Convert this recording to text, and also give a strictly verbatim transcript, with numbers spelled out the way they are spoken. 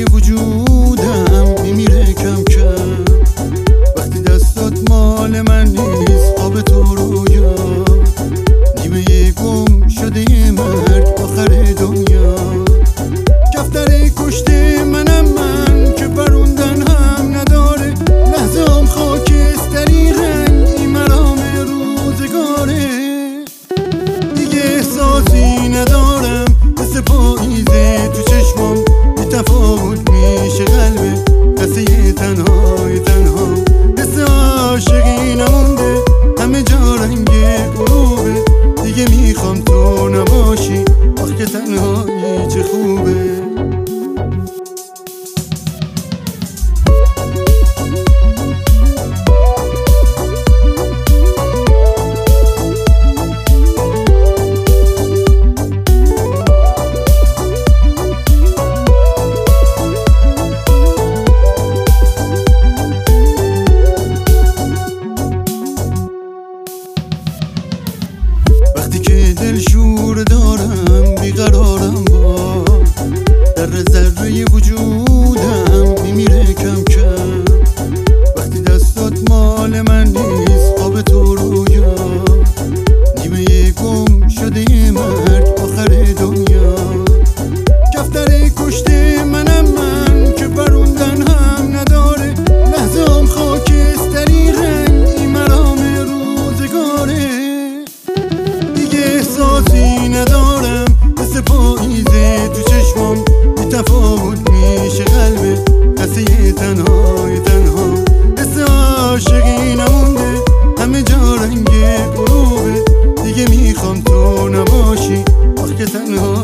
وجودم میمیره کم کم وقتی دستات مال من نیست خواب تو رویا نیمه گم شده مرگ آخر دنیا کفتر کشته منم من که پروندن هم نداره لحظه هم خاکستری رنگی مرام روزگاره دیگه احساسی ندارم مثل پاییزه تو چشمام بی تفاوت میشه قلبه قصه تنهای تنها حس عاشقی نمونده همه جا رنگ غروبه دیگه میخوام تو نباشی آخ که تنهایی چه خوبه وقتی که دل شور دارم بیقرارم با در ذره وجودم میمیره کم کم وقتی دستات مال من نیست خواب تو رویا نیمه گم شده مرگ آخر دنیا کفتر کشته منم من که پروندن هم نداره لحظه هم خاکستری رنگی مرام روزگاره احساسی ندارم مثل پاییزه تو چشمام بی تفاوت میشه قلبه قصه تنهای تنها حس عاشقی نمونده همه جا رنگ غروبه دیگه میخوام تو نباشی آخ که تنها